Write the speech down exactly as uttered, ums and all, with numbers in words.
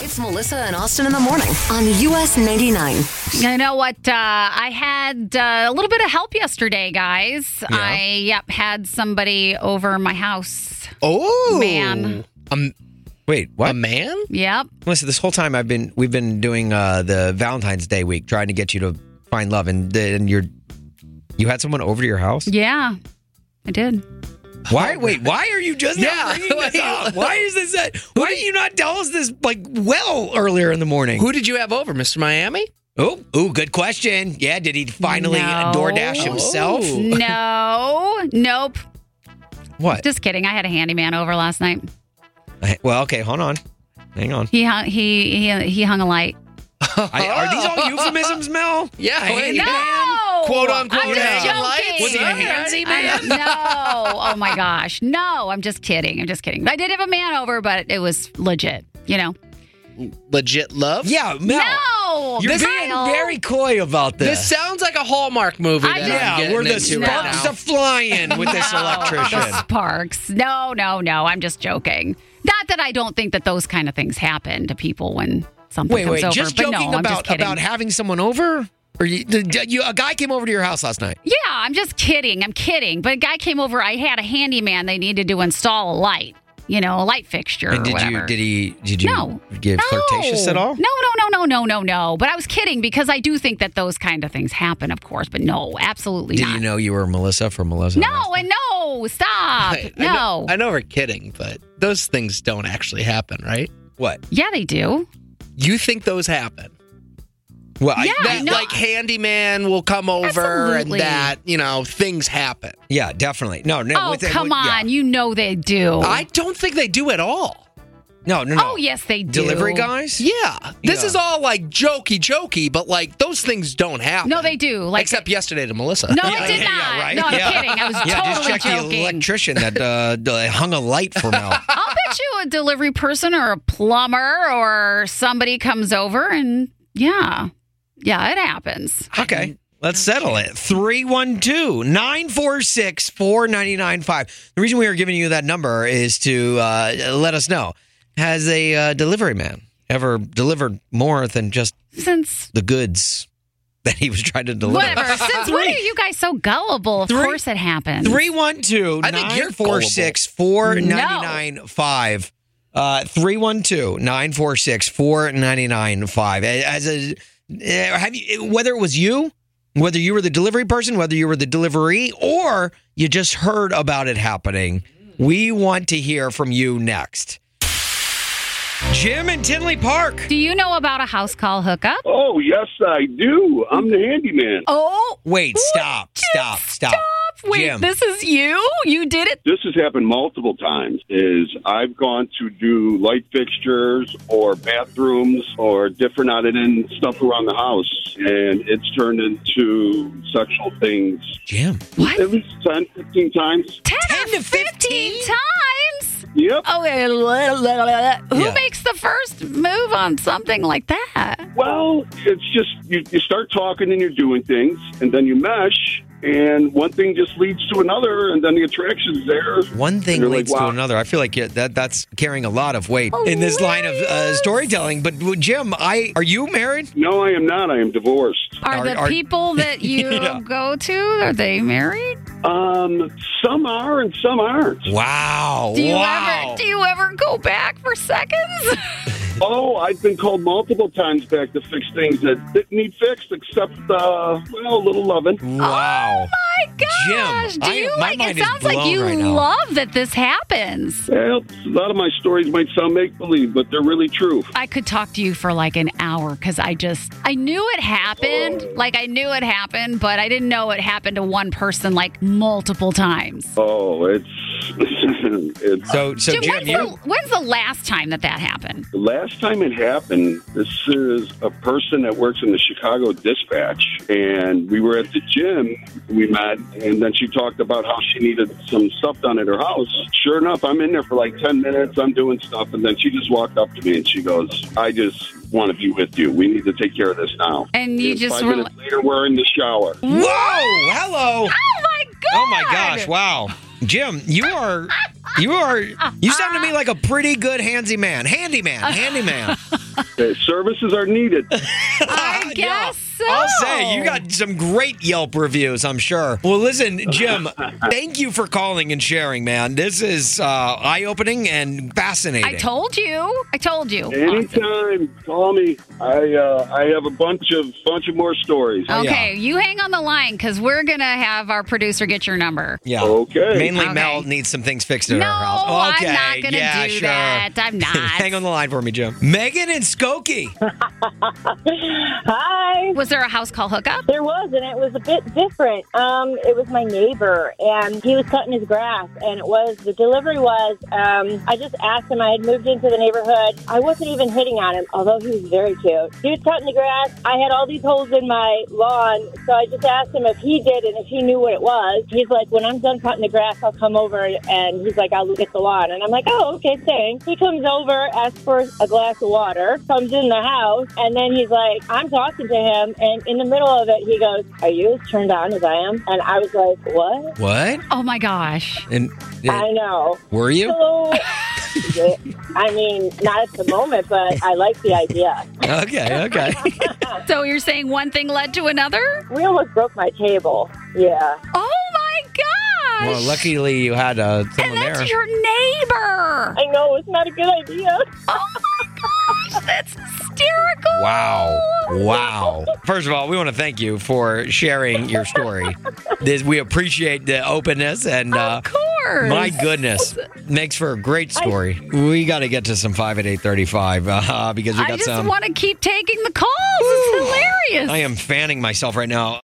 It's Melissa and Austin in the morning on U S ninety-nine. You know what? Uh, I had uh, a little bit of help yesterday, guys. Yeah. I yep had somebody over my house. Oh, Man. Um, wait, what? A man? Yep. Listen, this whole time I've been we've been doing uh, the Valentine's Day week, trying to get you to find love, and and you're you had someone over to your house. Yeah, I did. Why? Wait, why are you just Yeah, not bringing this wait. up? Why is this? A, why did you not tell us this like well earlier in the morning? Who did you have over, Mister Miami? Oh, ooh, good question. Yeah, did he finally No. DoorDash himself? Oh. No, nope. What? Just kidding. I had a handyman over last night. Well, okay, hold on, hang on. He hung, he he he hung a light. I, are these all euphemisms, Mel? Yeah, Handy wait, man? No, Quote, unquote, I'm just hanging joking. lights? Was he a handsy man? I- no. Oh my gosh. No, I'm just kidding. I'm just kidding. I did have a man over, but it was legit. You know. Legit love? Yeah, Mel. No. You're This- being very coy about this. This sounds like a Hallmark movie. I that just- I'm yeah, getting where the into right sparks now. are flying with this No, electrician. The sparks. No, no, no. I'm just joking. Not that I don't think that those kind of things happen to people when something Wait, comes wait, over. just but joking no, I'm about just kidding. about having someone over? Or you, did you, a guy came over to your house last night? Yeah, I'm just kidding. I'm kidding. But a guy came over. I had a handyman. They needed to install a light. You know, a light fixture And or did whatever. you did he did you No. give no. flirtatious at all? No, no, no, no, no, no, no. But I was kidding because I do think that those kind of things happen, of course. But no, absolutely Did not. you know you were Melissa from Melissa? No, and no, stop. I, I no. know, I know we're kidding, but those things don't actually happen, right? What? Yeah, they do. You think those happen? Well, I- Yeah. That, know. like, handyman will come over Absolutely. and that, you know, things happen. yeah, definitely. No, no. Oh, with it- come with- yeah. on. You know they do. I don't think they do at all. No, no, no. Oh, yes, they do. Delivery guys? Yeah. This Yeah. is all, like, jokey, jokey, but, like, those things don't happen. No, they do. Like, Except yesterday to Melissa. No, Yeah, I did yeah, not. yeah, right? No, I'm Yeah. kidding. I was Yeah, totally just check joking. the electrician that uh, d- hung a light for Mel. I'll bet you a delivery person or a plumber or somebody comes over and yeah. Yeah, it happens. Okay. Let's settle it. three one two, nine four six, four nine nine five. The reason we are giving you that number is to uh, let us know. Has a uh, delivery man ever delivered more than just Since the goods that he was trying to deliver? whatever. Since when are you guys so gullible? Of Three- course it happens. three one two, I think you're nine four six, four nine nine five. Uh, three one two, nine four six, four nine nine five. As a, uh, have you, whether it was you, whether you were the delivery person, whether you were the delivery, or you just heard about it happening, we want to hear from you next. Jim in Tinley Park. Do you know about a house call hookup? Oh, yes, I do. I'm the handyman. Oh, Wait, stop, stop, stop. Wait, Jim. this is you? You did it? This has happened multiple times. Is I've gone to do light fixtures or bathrooms or different out-and-in stuff around the house, and it's turned into sexual things Jim. What? at least ten, fifteen times. ten, ten or to fifteen times? Yep. Okay, who Yeah. makes the first move on something like that? Well, it's just you, you start talking and you're doing things, and then you mesh, and one thing just leads to another, and then the attraction's there. One thing You're like, leads to wow. another. I feel like yeah, that that's carrying a lot of weight in this line of uh, Hilarious. storytelling. But uh, Jim, I are you married? No, I am not. I am divorced. Are, Are- the are- people that you Yeah. go to, are they married? Um, some are and some aren't. Wow! Do you wow! ever do you ever go back for seconds? Oh, I've been called multiple times back to fix things that didn't need fixed, except, uh, well, a little loving. wow! My gosh, Jim, do I- you my like mind it is sounds like blown you right now. love that this happens. Well, a lot of my stories might sound make-believe, but they're really true. I could talk to you for like an hour because I just I knew it happened. Like I knew it happened, but I didn't know it happened to one person like multiple times. Oh, it's... it's So, so Jim, Jim, when's, you the, when's the last time that that happened? the last time it happened, this is a person that works in the Chicago Dispatch, and we were at the gym, we met, and then she talked about how she needed some stuff done at her house. Sure enough, I'm in there for like ten minutes, I'm doing stuff, and then she just walked up to me and she goes, I just want to be with you. We need to take care of this now. And you And just five were minutes later, we're in the shower. whoa! Hello! Oh my god! Oh my gosh! Wow, Jim, you are You are. You sound to me like a pretty good handsy man. Handyman. Handyman. Okay, services are needed. I guess Yeah. so. I'll say you got some great Yelp reviews, I'm sure. Well, listen, Jim, thank you for calling and sharing, man. This is uh, eye-opening and fascinating. I told you. I told you. Anytime, call me. I uh, I have a bunch of bunch of more stories. Okay, you hang on the line because we're going to have our producer get your number. Yeah. Okay. Mainly Okay. Mel needs some things fixed in No, her house. Okay. I'm not going to yeah, do sure. that. I'm not. Hang on the line for me, Jim. Megan and Skokie. Hi. Was there a house call hookup? There was, and it was a bit different. Um, it was my neighbor, and he was cutting his grass, and it was, the delivery was, um, I just asked him, I had moved into the neighborhood. I wasn't even hitting on him, although he was very cute. He was cutting the grass. I had all these holes in my lawn, so I just asked him if he did and if he knew what it was. He's like, when I'm done cutting the grass, I'll come over, and he's like, I'll get the lawn. And I'm like, oh, okay, thanks. He comes over, asks for a glass of water, comes in the house, and then he's like, I'm talking to him, and in the middle of it, he goes, are you as turned on as I am? And I was like, what? What? Oh, my gosh. And I know. were you? So, I mean, not at the moment, but I like the idea. Okay, okay. So you're saying one thing led to another? We almost broke my table. Yeah. Oh, my gosh. Well, luckily you had uh, someone And that's there. your neighbor. I know, it's not a good idea. Oh, my gosh. That's hysterical. Wow. Wow. First of all, we want to thank you for sharing your story. This, we appreciate the openness and uh, Of course. my goodness, makes for a great story. We got to get to some five at eight thirty-five uh, because we I got just some. want to keep taking the calls. It's hilarious. I am fanning myself right now.